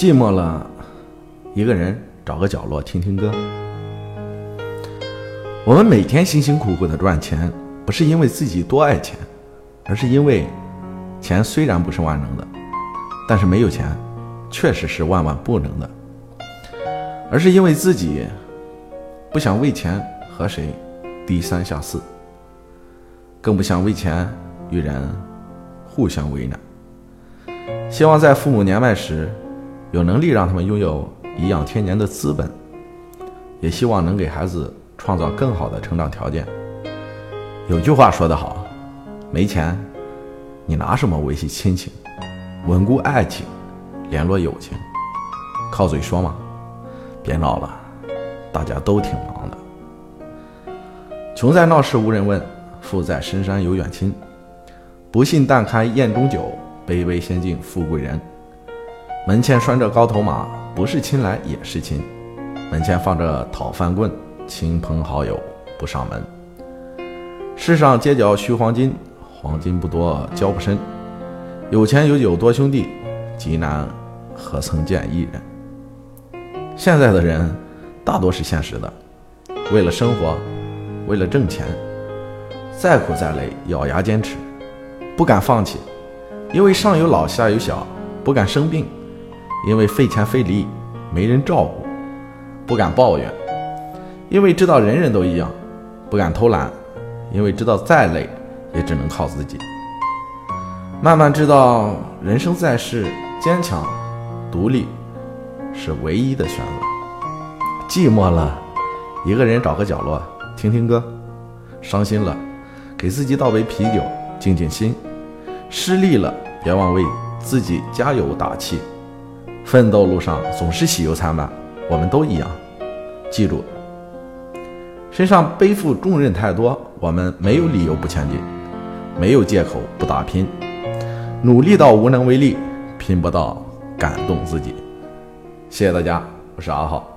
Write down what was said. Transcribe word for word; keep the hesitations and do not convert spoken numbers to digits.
寂寞了，一个人找个角落听听歌。我们每天辛辛苦苦的赚钱，不是因为自己多爱钱，而是因为钱虽然不是万能的，但是没有钱确实是万万不能的，而是因为自己不想为钱和谁低三下四，更不想为钱与人互相为难。希望在父母年迈时有能力让他们拥有颐养天年的资本，也希望能给孩子创造更好的成长条件。有句话说得好，没钱你拿什么维系亲情、稳固爱情、联络友情？靠嘴说嘛。别闹了，大家都挺忙的。穷在闹市无人问，富在深山有远亲。不信但开宴中酒，卑微先敬富贵人。门前拴着高头马，不是亲来也是亲。门前放着讨饭棍，亲朋好友不上门。世上街角需黄金，黄金不多交不深。有钱有酒多兄弟，极难何曾见一人。现在的人大多是现实的，为了生活，为了挣钱，再苦再累咬牙坚持，不敢放弃，因为上有老下有小，不敢生病，因为费钱费力没人照顾，不敢抱怨，因为知道人人都一样，不敢偷懒，因为知道再累也只能靠自己。慢慢知道人生在世，坚强独立是唯一的选择。寂寞了，一个人找个角落听听歌。伤心了，给自己倒杯啤酒静静心。失利了，别忘为自己加油打气。奋斗路上总是喜忧参半，我们都一样。记住，身上背负重任太多，我们没有理由不前进，没有借口不打拼。努力到无能为力，拼不到感动自己。谢谢大家，我是阿浩。